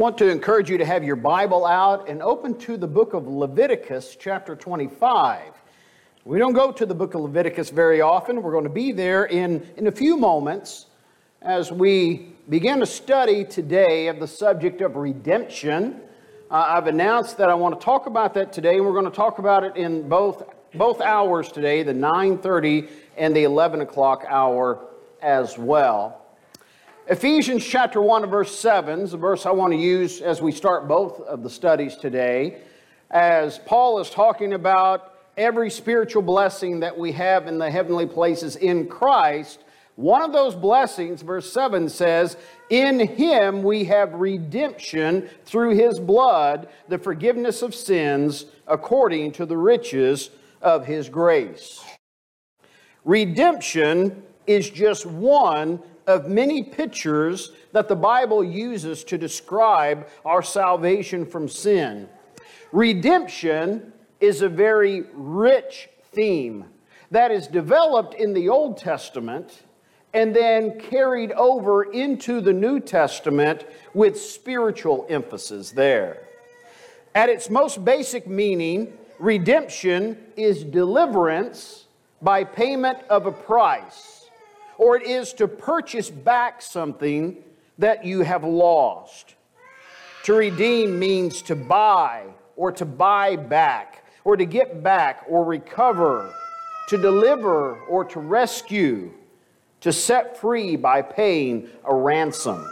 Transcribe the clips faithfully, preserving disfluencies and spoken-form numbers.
Want to encourage you to have your Bible out and open to the book of Leviticus, chapter twenty-five. We don't go to the book of Leviticus very often. We're going to be there in, in a few moments as we begin to study today of the subject of redemption. Uh, I've announced that I want to talk about that today, and we're going to talk about it in both, both hours today, the nine thirty and the eleven o'clock hour as well. Ephesians chapter one and verse seven is the verse I want to use as we start both of the studies today, as Paul is talking about every spiritual blessing that we have in the heavenly places in Christ. One of those blessings, verse seven says, "In Him we have redemption through His blood, the forgiveness of sins, according to the riches of His grace." Redemption is just one of many pictures that the Bible uses to describe our salvation from sin. Redemption is a very rich theme that is developed in the Old Testament and then carried over into the New Testament with spiritual emphasis there. At its most basic meaning, redemption is deliverance by payment of a price, or it is to purchase back something that you have lost. To redeem means to buy, or to buy back, or to get back, or recover, to deliver, or to rescue, to set free by paying a ransom.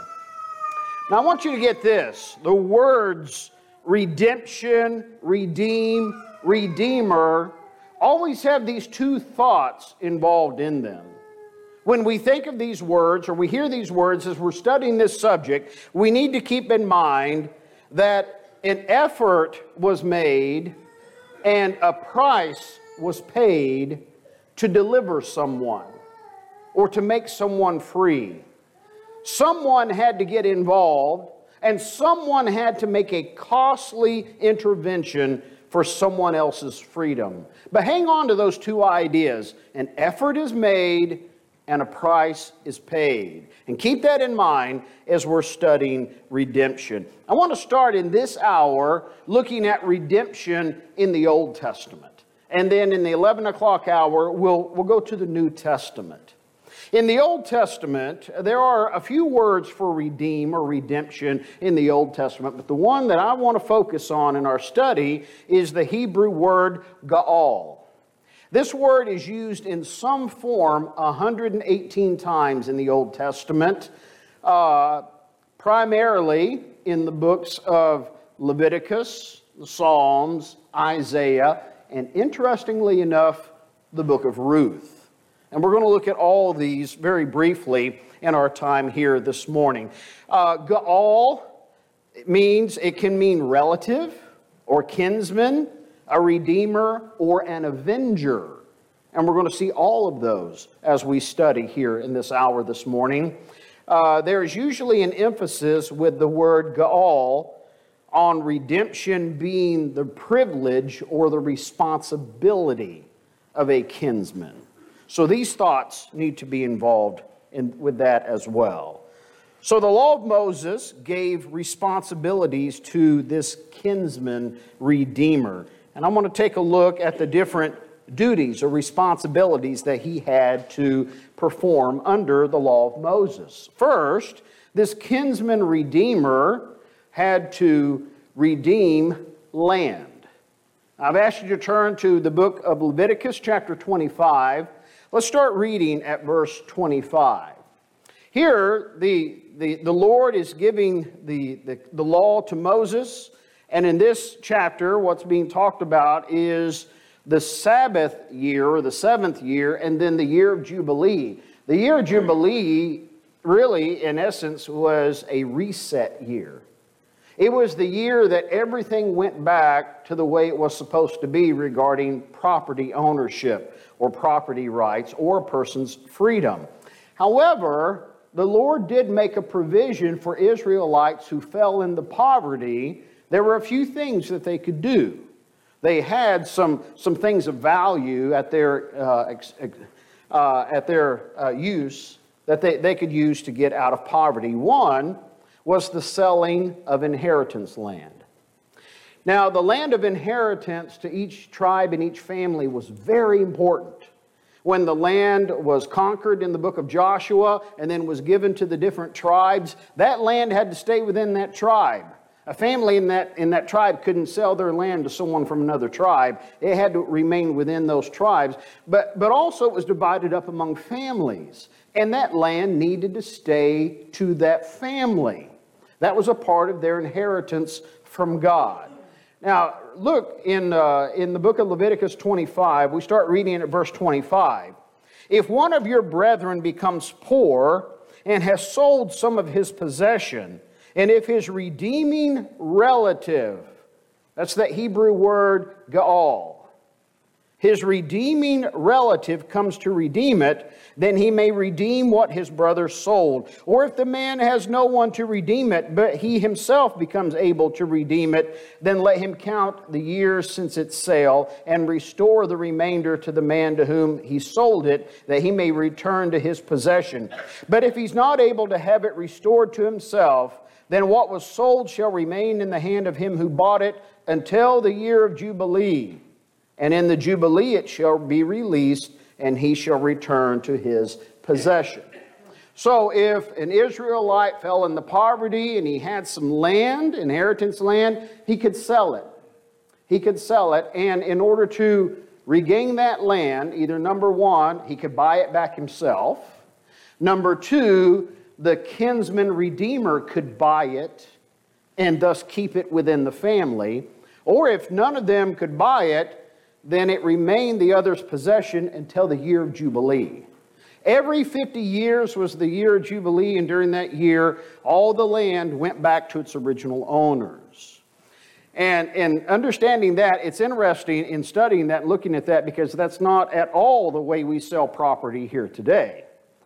Now I want you to get this. The words redemption, redeem, redeemer always have these two thoughts involved in them. When we think of these words, or we hear these words as we're studying this subject, we need to keep in mind that an effort was made and a price was paid to deliver someone or to make someone free. Someone had to get involved, and someone had to make a costly intervention for someone else's freedom. But hang on to those two ideas. An effort is made and a price is paid. And keep that in mind as we're studying redemption. I want to start in this hour looking at redemption in the Old Testament. And then in the eleven o'clock hour, we'll, we'll go to the New Testament. In the Old Testament, there are a few words for redeem or redemption in the Old Testament, but the one that I want to focus on in our study is the Hebrew word Gaal. This word is used in some form one hundred eighteen times in the Old Testament, uh, primarily in the books of Leviticus, the Psalms, Isaiah, and interestingly enough, the book of Ruth. And we're going to look at all of these very briefly in our time here this morning. Uh, Gaal means, it can mean relative or kinsman, a redeemer, or an avenger. And we're going to see all of those as we study here in this hour this morning. Uh, there is usually an emphasis with the word Gaal on redemption being the privilege or the responsibility of a kinsman. So these thoughts need to be involved in, with that as well. So the law of Moses gave responsibilities to this kinsman redeemer. And I want to take a look at the different duties or responsibilities that he had to perform under the law of Moses. First, this kinsman redeemer had to redeem land. I've asked you to turn to the book of Leviticus chapter twenty-five. Let's start reading at verse twenty-five. Here, the, the, the Lord is giving the, the, the law to Moses. And in this chapter, what's being talked about is the Sabbath year, or the seventh year, and then the year of Jubilee. The year of Jubilee, really, in essence, was a reset year. It was the year that everything went back to the way it was supposed to be regarding property ownership or property rights or a person's freedom. However, the Lord did make a provision for Israelites who fell into poverty. There were a few things that they could do. They had some, some things of value at their, uh, ex, uh, at their uh, use that they, they could use to get out of poverty. One was the selling of inheritance land. Now, the land of inheritance to each tribe and each family was very important. When the land was conquered in the book of Joshua and then was given to the different tribes, that land had to stay within that tribe. A family in that, in that tribe couldn't sell their land to someone from another tribe. It had to remain within those tribes. But, but also it was divided up among families. And that land needed to stay to that family. That was a part of their inheritance from God. Now, look in, uh, in the book of Leviticus twenty-five, we start reading at verse twenty-five. If one of your brethren becomes poor and has sold some of his possession, and if his redeeming relative, that's that Hebrew word Gaal, his redeeming relative comes to redeem it, then he may redeem what his brother sold. Or if the man has no one to redeem it, but he himself becomes able to redeem it, then let him count the years since its sale and restore the remainder to the man to whom he sold it, that he may return to his possession. But if he's not able to have it restored to himself, then what was sold shall remain in the hand of him who bought it until the year of Jubilee. And in the Jubilee it shall be released, and he shall return to his possession. So if an Israelite fell into poverty and he had some land, inheritance land, he could sell it. He could sell it, and in order to regain that land, either number one, he could buy it back himself. Number two, the kinsman redeemer could buy it and thus keep it within the family. Or if none of them could buy it, then it remained the other's possession until the year of Jubilee. Every fifty years was the year of Jubilee, and during that year, all the land went back to its original owners. And, and understanding that, it's interesting in studying that and looking at that, because that's not at all the way we sell property here today.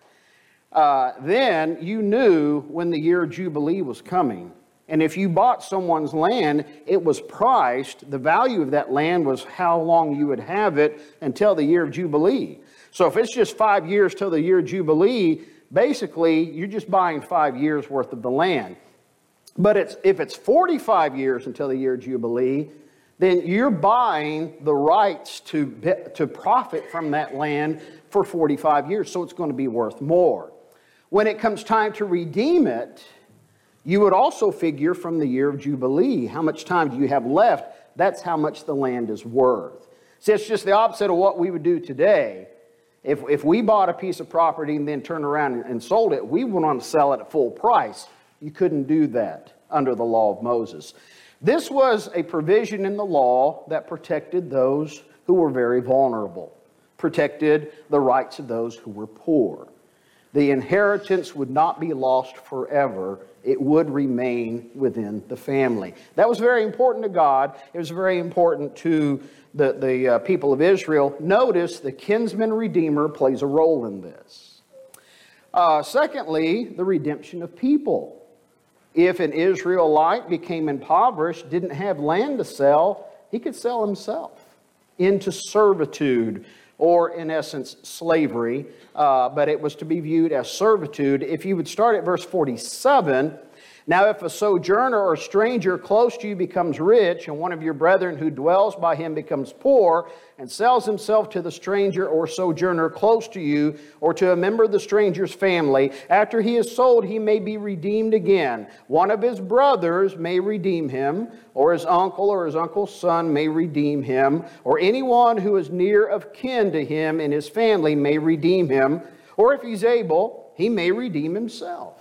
Uh, then you knew when the year of Jubilee was coming. And if you bought someone's land, it was priced. The value of that land was how long you would have it until the year of Jubilee. So if it's just five years till the year of Jubilee, basically you're just buying five years worth of the land. But it's, if it's forty-five years until the year of Jubilee, then you're buying the rights to, to profit from that land for forty-five years. So it's going to be worth more. When it comes time to redeem it, you would also figure from the year of Jubilee. How much time do you have left? That's how much the land is worth. See, it's just the opposite of what we would do today. If, if we bought a piece of property and then turned around and, and sold it, we would want to sell it at full price. You couldn't do that under the law of Moses. This was a provision in the law that protected those who were very vulnerable, protected the rights of those who were poor. The inheritance would not be lost forever. It would remain within the family. That was very important to God. It was very important to the, the uh, people of Israel. Notice the kinsman redeemer plays a role in this. Uh, secondly, the redemption of people. If an Israelite became impoverished, didn't have land to sell, he could sell himself into servitude, or in essence, slavery, uh, but it was to be viewed as servitude. If you would start at verse forty-seven, now if a sojourner or stranger close to you becomes rich, and one of your brethren who dwells by him becomes poor, and sells himself to the stranger or sojourner close to you, or to a member of the stranger's family, after he is sold, he may be redeemed again. One of his brothers may redeem him, or his uncle or his uncle's son may redeem him, or anyone who is near of kin to him in his family may redeem him, or if he's able, he may redeem himself.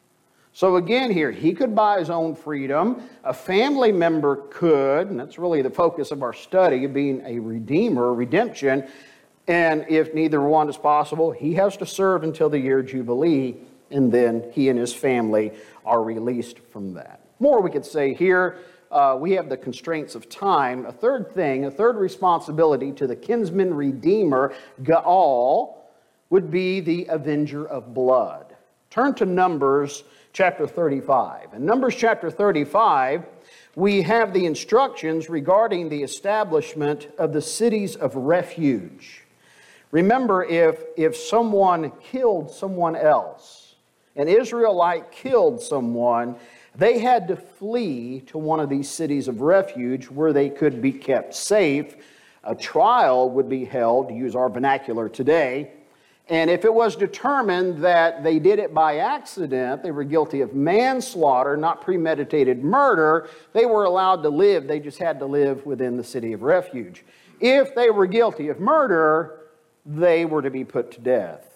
So again here, he could buy his own freedom. A family member could, and that's really the focus of our study, being a redeemer, redemption. And if neither one is possible, he has to serve until the year Jubilee, and then he and his family are released from that. More we could say here, uh, we have the constraints of time. A third thing, a third responsibility to the kinsman redeemer, Gaal, would be the avenger of blood. Turn to Numbers chapter thirty-five. In Numbers chapter thirty-five, we have the instructions regarding the establishment of the cities of refuge. Remember, if, if someone killed someone else, an Israelite killed someone, They had to flee to one of these cities of refuge where they could be kept safe. A trial would be held, to use our vernacular today, and if it was determined that they did it by accident, they were guilty of manslaughter, not premeditated murder, they were allowed to live. They just had to live within the city of refuge. If they were guilty of murder, they were to be put to death.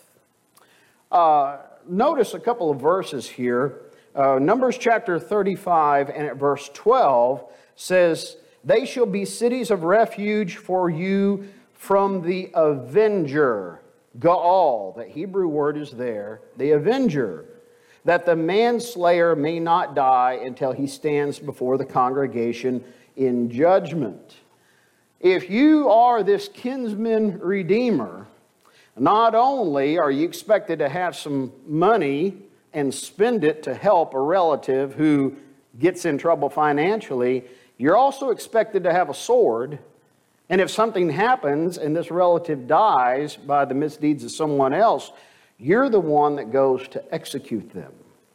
Uh, notice a couple of verses here. Uh, Numbers chapter thirty-five and at verse twelve says, "They shall be cities of refuge for you from the avenger." Gaal, that Hebrew word is there, the avenger, that the manslayer may not die until he stands before the congregation in judgment. If you are this kinsman redeemer, not only are you expected to have some money and spend it to help a relative who gets in trouble financially, you're also expected to have a sword. And if something happens and this relative dies by the misdeeds of someone else, you're the one that goes to execute them.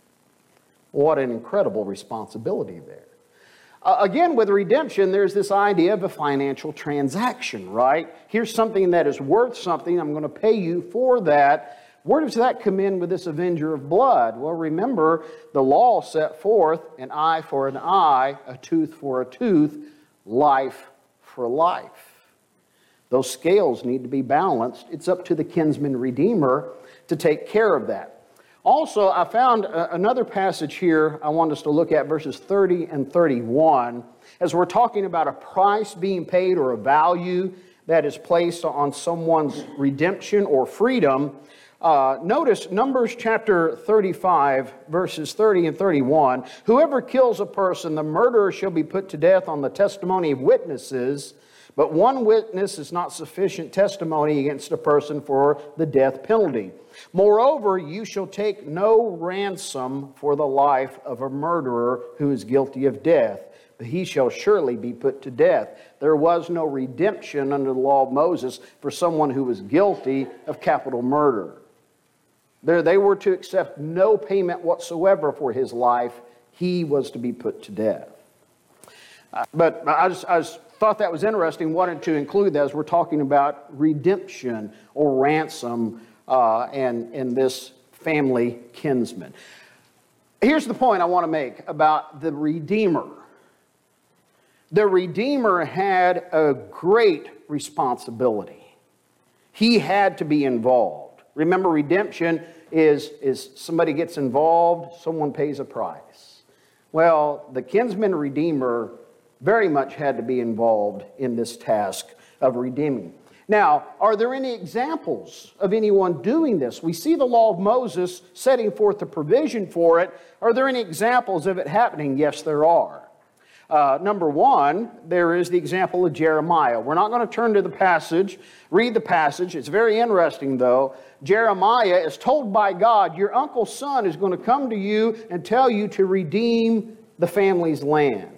What an incredible responsibility there. Uh, again, with redemption, there's this idea of a financial transaction, right? Here's something that is worth something. I'm going to pay you for that. Where does that come in with this avenger of blood? Well, remember, the law set forth an eye for an eye, a tooth for a tooth, life for life. Those scales need to be balanced. It's up to the kinsman redeemer to take care of that. Also, I found a, another passage here I want us to look at, verses thirty and thirty-one, as we're talking about a price being paid or a value that is placed on someone's redemption or freedom. Uh, notice Numbers chapter thirty-five, verses thirty and thirty-one. "Whoever kills a person, the murderer shall be put to death on the testimony of witnesses. But one witness is not sufficient testimony against a person for the death penalty. Moreover, you shall take no ransom for the life of a murderer who is guilty of death, but he shall surely be put to death." There was no redemption under the law of Moses for someone who was guilty of capital murder. There, they were to accept no payment whatsoever for his life. He was to be put to death. Uh, but I just, I just thought that was interesting, wanted to include that as we're talking about redemption or ransom uh, and, and this family kinsman. Here's the point I want to make about the Redeemer. The Redeemer had a great responsibility. He had to be involved. Remember, redemption is, is somebody gets involved, someone pays a price. Well, the kinsman redeemer very much had to be involved in this task of redeeming. Now, are there any examples of anyone doing this? We see the law of Moses setting forth the provision for it. Are there any examples of it happening? Yes, there are. Uh, number one, there is the example of Jeremiah. We're not going to turn to the passage, read the passage. It's very interesting, though. Jeremiah is told by God, your uncle's son is going to come to you and tell you to redeem the family's land.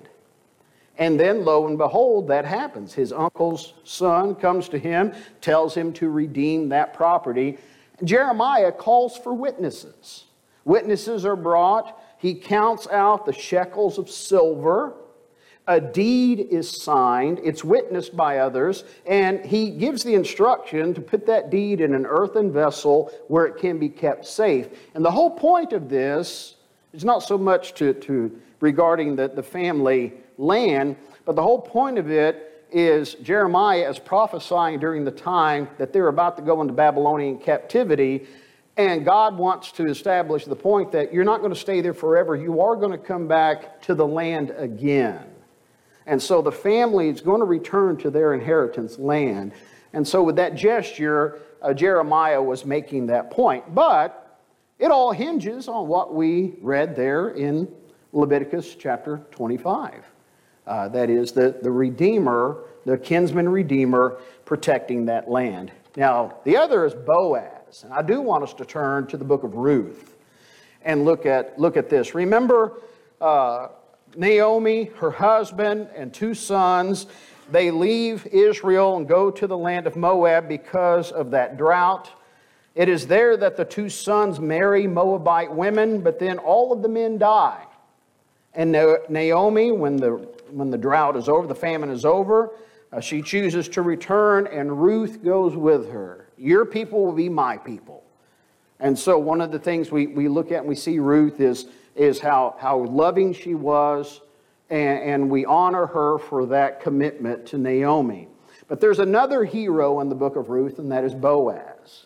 And then, lo and behold, that happens. His uncle's son comes to him, tells him to redeem that property. Jeremiah calls for witnesses. Witnesses are brought. He counts out the shekels of silver. A deed is signed. It's witnessed by others. And he gives the instruction to put that deed in an earthen vessel where it can be kept safe. And the whole point of this is not so much to, to regarding the, the family land, but the whole point of it is Jeremiah is prophesying during the time that they're about to go into Babylonian captivity, and God wants to establish the point that you're not going to stay there forever. You are going to come back to the land again. And so the family is going to return to their inheritance land. And so with that gesture, uh, Jeremiah was making that point. But it all hinges on what we read there in Leviticus chapter twenty-five. Uh, that is the, the Redeemer, the kinsman Redeemer, protecting that land. Now, the other is Boaz. And I do want us to turn to the book of Ruth and look at, look at this. Remember uh, Naomi, her husband, and two sons, they leave Israel and go to the land of Moab because of that drought. It is there that the two sons marry Moabite women, but then all of the men die. And Naomi, when the, when the drought is over, the famine is over, uh, she chooses to return, and Ruth goes with her. Your people will be my people. And so one of the things we, we look at and we see Ruth is, is how, how loving she was, and, and we honor her for that commitment to Naomi. But there's another hero in the book of Ruth, and that is Boaz.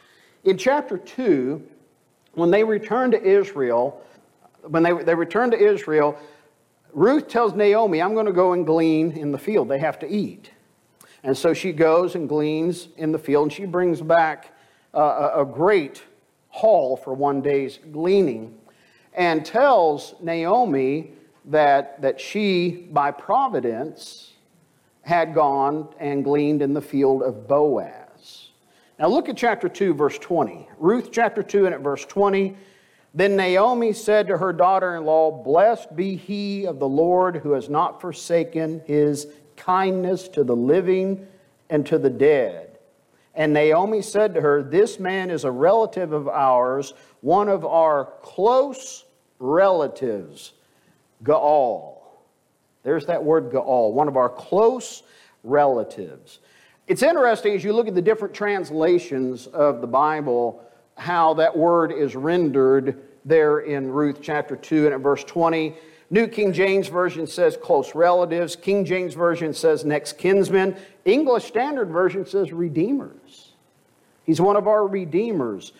In chapter two, when they return to Israel, when they, they return to Israel, Ruth tells Naomi, I'm going to go and glean in the field. They have to eat. And so she goes and gleans in the field, and she brings back uh, a, a great haul for one day's gleaning, and tells Naomi that, that she, by providence, had gone and gleaned in the field of Boaz. Now look at chapter two, verse twenty. Ruth chapter two and at verse twenty. Then Naomi said to her daughter-in-law, Blessed be he of the Lord who has not forsaken his kindness to the living and to the dead. And Naomi said to her, This man is a relative of ours, one of our close relatives, Gaal. There's that word Gaal, one of our close relatives. It's interesting as you look at the different translations of the Bible, how that word is rendered there in Ruth chapter two and at verse twenty. New King James Version says close relatives. King James Version says next kinsmen. English Standard Version says redeemers. He's one of our redeemers.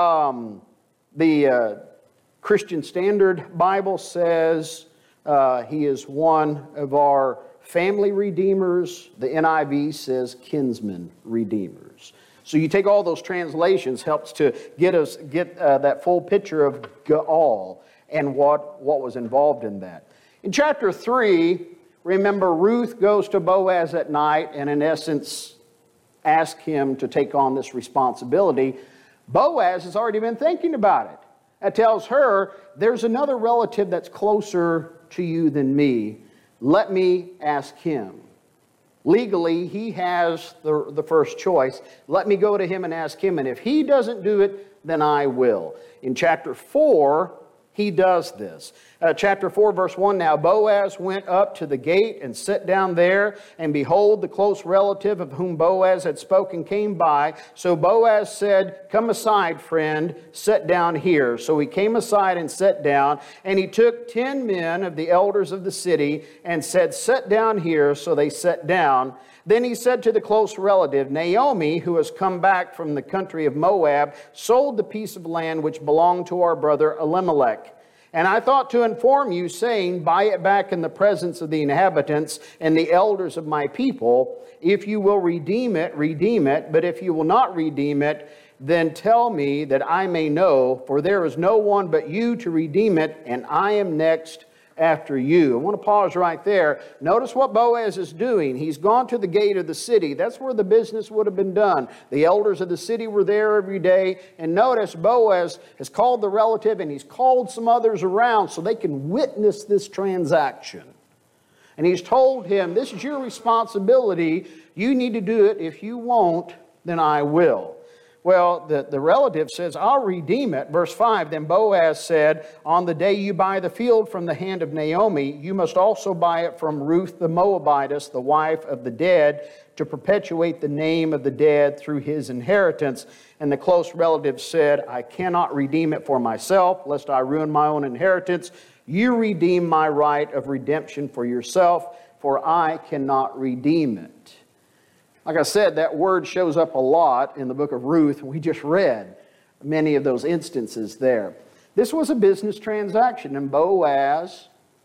Um, the uh, Christian Standard Bible says uh, he is one of our family redeemers. The N I V says kinsman redeemers. So you take all those translations, helps to get us get uh, that full picture of Gaal and what, what was involved in that. In chapter three, remember Ruth goes to Boaz at night and in essence asks him to take on this responsibility. Boaz has already been thinking about it. That tells her, there's another relative that's closer to you than me. Let me ask him. Legally, he has the, the first choice. Let me go to him and ask him, and if he doesn't do it, then I will. In chapter four, he does this. Uh, chapter four, verse one, Now Boaz went up to the gate and sat down there, and behold, the close relative of whom Boaz had spoken came by. So Boaz said, Come aside, friend, sit down here. So he came aside and sat down, and he took ten men of the elders of the city and said, Sit down here. So they sat down. Then he said to the close relative, Naomi, who has come back from the country of Moab, sold the piece of land which belonged to our brother Elimelech. And I thought to inform you, saying, Buy it back in the presence of the inhabitants and the elders of my people. If you will redeem it, redeem it. But if you will not redeem it, then tell me that I may know, for there is no one but you to redeem it, and I am next after you. I want to pause right there. Notice what Boaz is doing. He's gone to the gate of the city. That's where the business would have been done. The elders of the city were there every day. And notice Boaz has called the relative and he's called some others around so they can witness this transaction. And he's told him, this is your responsibility. You need to do it. If you won't, then I will. Well, the, the relative says, I'll redeem it. Verse five, Then Boaz said, On the day you buy the field from the hand of Naomi, you must also buy it from Ruth the Moabitess, the wife of the dead, to perpetuate the name of the dead through his inheritance. And the close relative said, I cannot redeem it for myself, lest I ruin my own inheritance. You redeem my right of redemption for yourself, for I cannot redeem it. Like I said, that word shows up a lot in the book of Ruth. We just read many of those instances there. This was a business transaction, and Boaz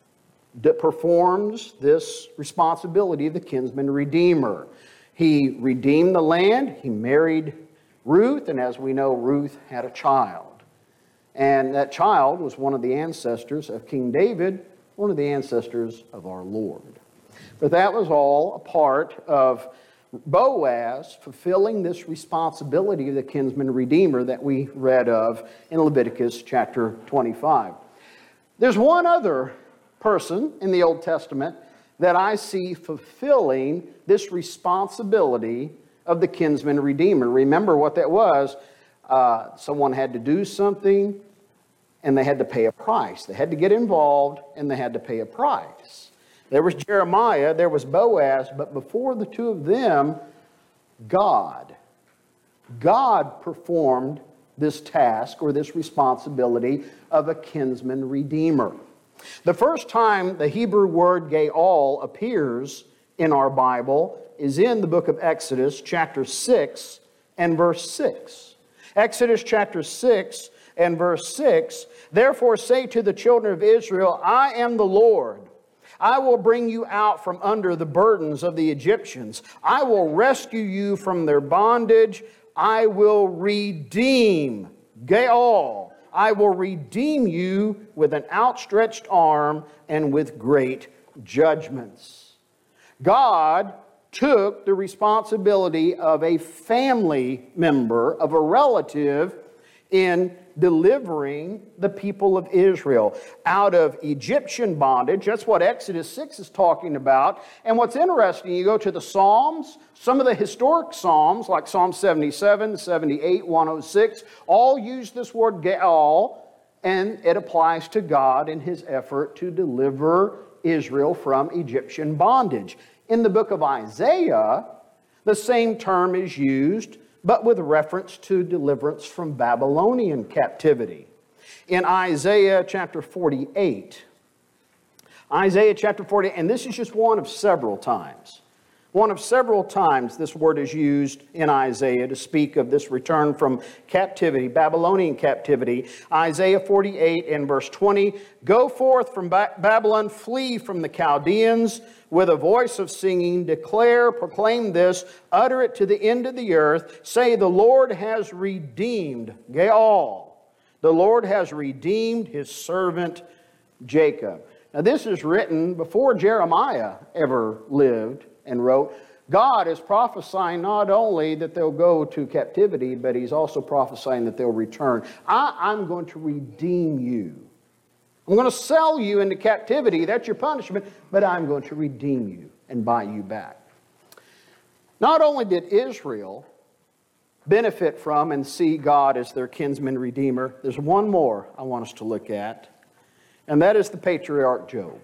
performs this responsibility of the kinsman redeemer. He redeemed the land, he married Ruth, and as we know, Ruth had a child. And that child was one of the ancestors of King David, one of the ancestors of our Lord. But that was all a part of Boaz fulfilling this responsibility of the kinsman redeemer that we read of in Leviticus chapter twenty-five. There's one other person in the Old Testament that I see fulfilling this responsibility of the kinsman redeemer. Remember what that was. Uh, someone had to do something, and they had to pay a price. They had to get involved, and they had to pay a price. There was Jeremiah, there was Boaz, but before the two of them, God. God performed this task or this responsibility of a kinsman redeemer. The first time the Hebrew word Gaal appears in our Bible is in the book of Exodus, chapter six and verse six. Exodus chapter six and verse six, "Therefore say to the children of Israel, I am the Lord. I will bring you out from under the burdens of the Egyptians. I will rescue you from their bondage. I will redeem," Gaal, "I will redeem you with an outstretched arm and with great judgments." God took the responsibility of a family member, of a relative, in delivering the people of Israel out of Egyptian bondage. That's what Exodus six is talking about. And what's interesting, you go to the Psalms, some of the historic Psalms, like Psalm seventy-seven, seventy-eight, one oh six, all use this word Gaal, and it applies to God in His effort to deliver Israel from Egyptian bondage. In the book of Isaiah, the same term is used, but with reference to deliverance from Babylonian captivity. In Isaiah chapter forty-eight, Isaiah chapter forty-eight, and this is just one of several times. One of several times this word is used in Isaiah to speak of this return from captivity, Babylonian captivity. Isaiah forty-eight and verse twenty, "Go forth from ba- Babylon, flee from the Chaldeans, with a voice of singing, declare, proclaim this, utter it to the end of the earth, say, the Lord has redeemed," Gaal, "the Lord has redeemed His servant Jacob." Now this is written before Jeremiah ever lived and wrote. God is prophesying not only that they'll go to captivity, but He's also prophesying that they'll return. I, I'm going to redeem you. I'm going to sell you into captivity. That's your punishment. But I'm going to redeem you and buy you back. Not only did Israel benefit from and see God as their kinsman redeemer, there's one more I want us to look at, and that is the patriarch Job.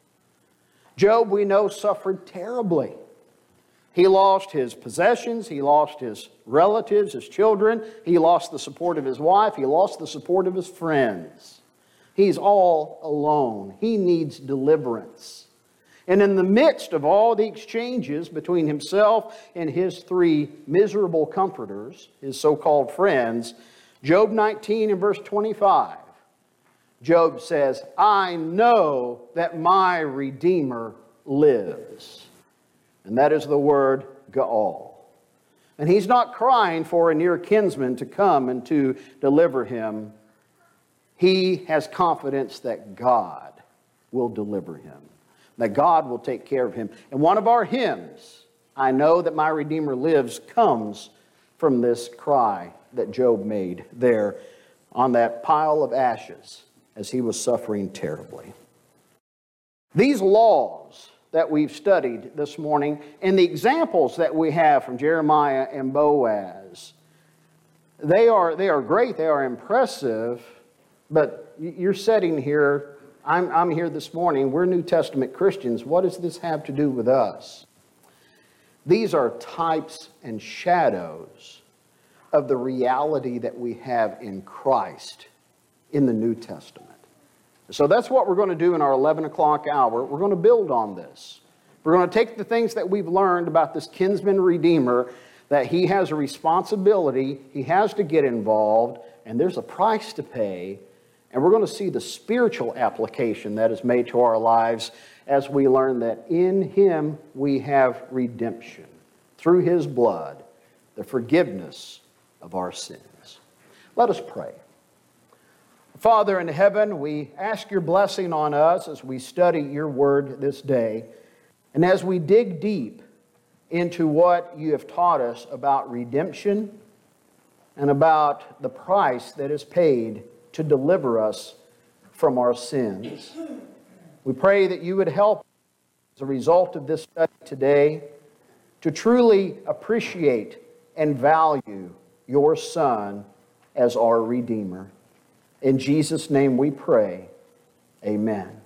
Job, we know, suffered terribly. He lost his possessions. He lost his relatives, his children. He lost the support of his wife. He lost the support of his friends. He's all alone. He needs deliverance. And in the midst of all the exchanges between himself and his three miserable comforters, his so-called friends, Job nineteen and verse twenty-five, Job says, "I know that my Redeemer lives." And that is the word Gaal. And he's not crying for a near kinsman to come and to deliver him. He has confidence that God will deliver him, that God will take care of him. And one of our hymns, "I know that my Redeemer lives," comes from this cry that Job made there on that pile of ashes as he was suffering terribly. These laws that we've studied this morning and the examples that we have from Jeremiah and Boaz, they are, they are great, they are impressive. But you're sitting here, I'm, I'm here this morning, we're New Testament Christians. What does this have to do with us? These are types and shadows of the reality that we have in Christ in the New Testament. So that's what we're going to do in our eleven o'clock hour. We're going to build on this. We're going to take the things that we've learned about this kinsman redeemer, that he has a responsibility, he has to get involved, and there's a price to pay. And we're going to see the spiritual application that is made to our lives as we learn that in Him we have redemption. Through His blood, the forgiveness of our sins. Let us pray. Father in heaven, we ask Your blessing on us as we study Your word this day. And as we dig deep into what You have taught us about redemption and about the price that is paid to deliver us from our sins. We pray that You would help as a result of this study today to truly appreciate and value Your Son as our Redeemer. In Jesus' name we pray. Amen.